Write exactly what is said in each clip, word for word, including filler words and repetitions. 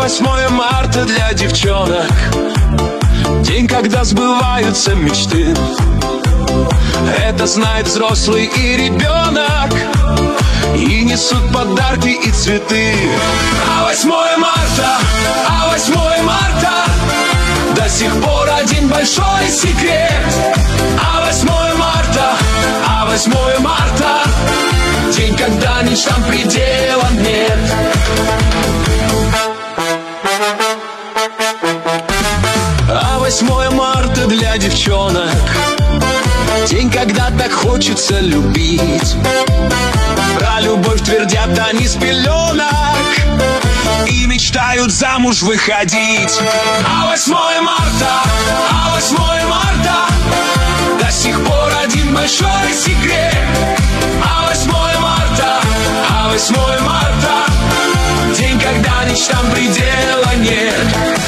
восьмое марта для девчонок, день, когда сбываются мечты. Это знает взрослый и ребенок, и несут подарки и цветы. А восьмое марта, а восьмое марта до сих пор один большой секрет. А восьмое марта, а восьмое марта день, когда мечтам предела нет. А восьмое марта для девчонок, день, когда так хочется любить. Про любовь твердят они с пеленок и мечтают замуж выходить. А восьмое марта, а восьмое марта до сих пор один большой секрет. А восьмое марта, а восьмое марта день, когда мечтам предела нет.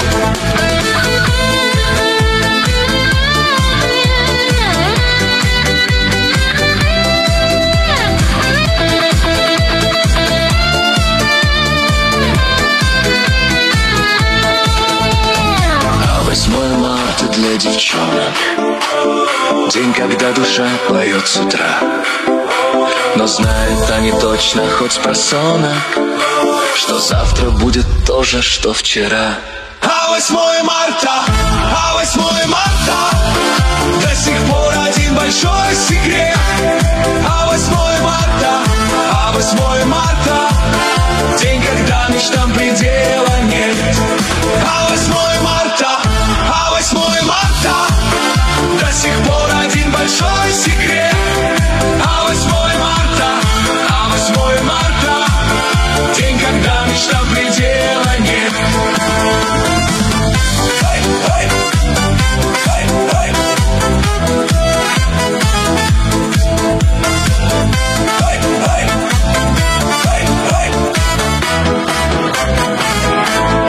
восьмое марта для девчонок, день, когда душа поет с утра. Но знают они точно, хоть с просонок, что завтра будет то же, что вчера. А восьмое марта, а восьмое марта до сих пор один большой секрет. А восьмое марта, а восьмое марта день, когда мечтам предела нет. А восьмое марта, а восьмое марта до сих пор один большой секрет. А восьмое марта, а восьмое марта день, когда мечтам предела нет.